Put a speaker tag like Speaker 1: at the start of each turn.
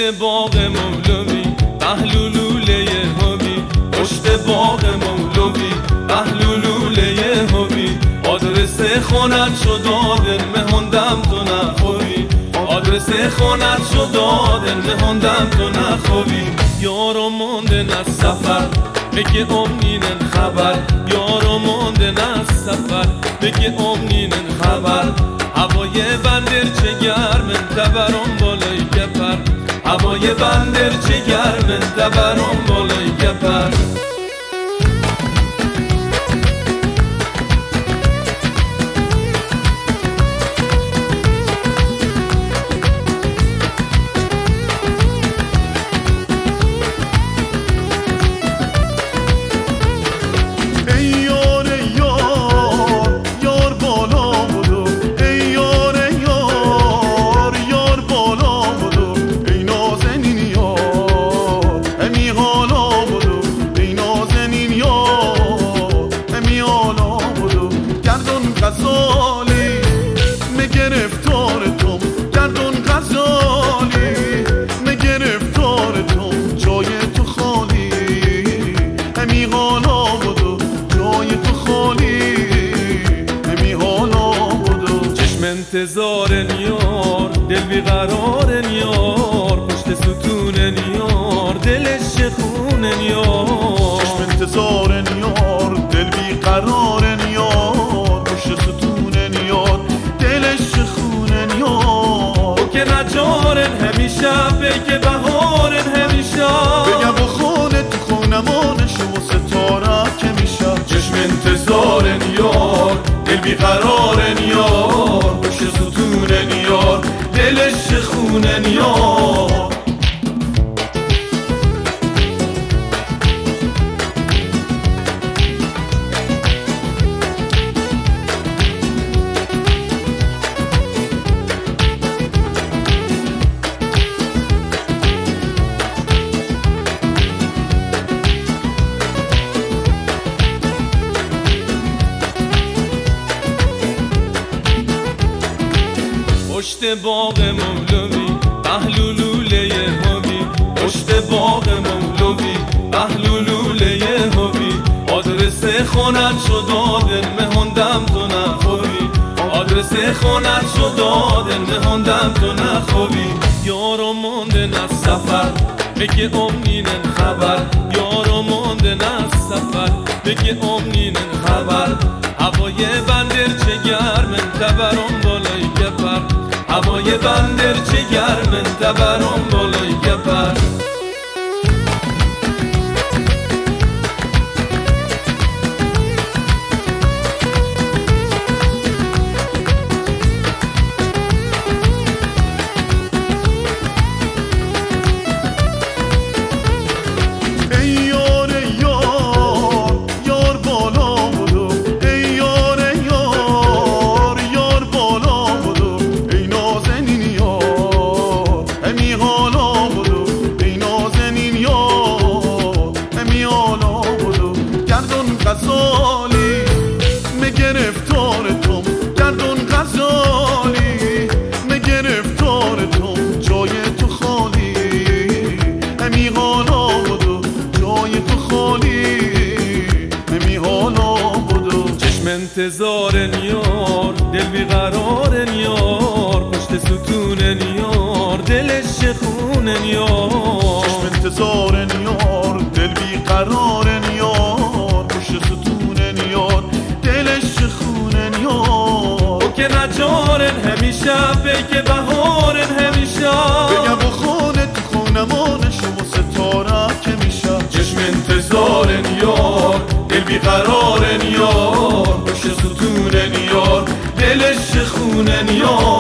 Speaker 1: باغ مولوی پهلو لوله هوی، پشت باغ مولوی پهلو لوله هوی. آدرس خونت شد دادن مهندم تو نخوی، آدرس خونت شد دادن مهندم تو نخوی. یارو موندن از سفر بگه امنینن خبر، یارو موندن از سفر بگه امنینن خبر. هوای بندر چه گرمن تبرم بالای گپر، هوای بندر چه گرمن تبرم بالای گپر. انتظار یار دل بیقرار یار، پشت ستون یار دلش خونه یار.
Speaker 2: چشم انتظار یار دل بیقرار یار، پشت ستون یار دلش خونه یار.
Speaker 1: او که نجارن همیشه بگه بهارن همیشه،
Speaker 2: بگه با خونه تو خونمانش و ستاره که میشه.
Speaker 1: چشم انتظار یار دل بیقرار یار، پشت ستون یار دلش خونه یار. پشت باغ مولوی پهلو لوله هوی، پشت باغ مولوی پهلو لوله هوی. آدرس خونت شد دادن مهندم تو نخوی، آدرس خونت شد دادن مهندم تو نخوی. یارو موندن از سفر بگه امنینن خبر، یارو موندن از سفر بگه امنینن خبر. هوای بندر چه گرمن تبرم بالای گپر، هوای بندر چه گرمن تبرم بالای گپر. انتظار یار دل بیقرار یار، پشت ستون یار دلش خونه یار.
Speaker 2: چشم انتظار یار دل بیقرار یار، پشت ستون یار دلش خونه یار.
Speaker 1: او که نجارن همیشه بگه بهارن همیشه،
Speaker 2: بگه با خونه تو خونمانش و ستاره که میشه.
Speaker 1: چشم انتظار یار دل بیقرار یار، پشت ستون یار دلش خونه یار.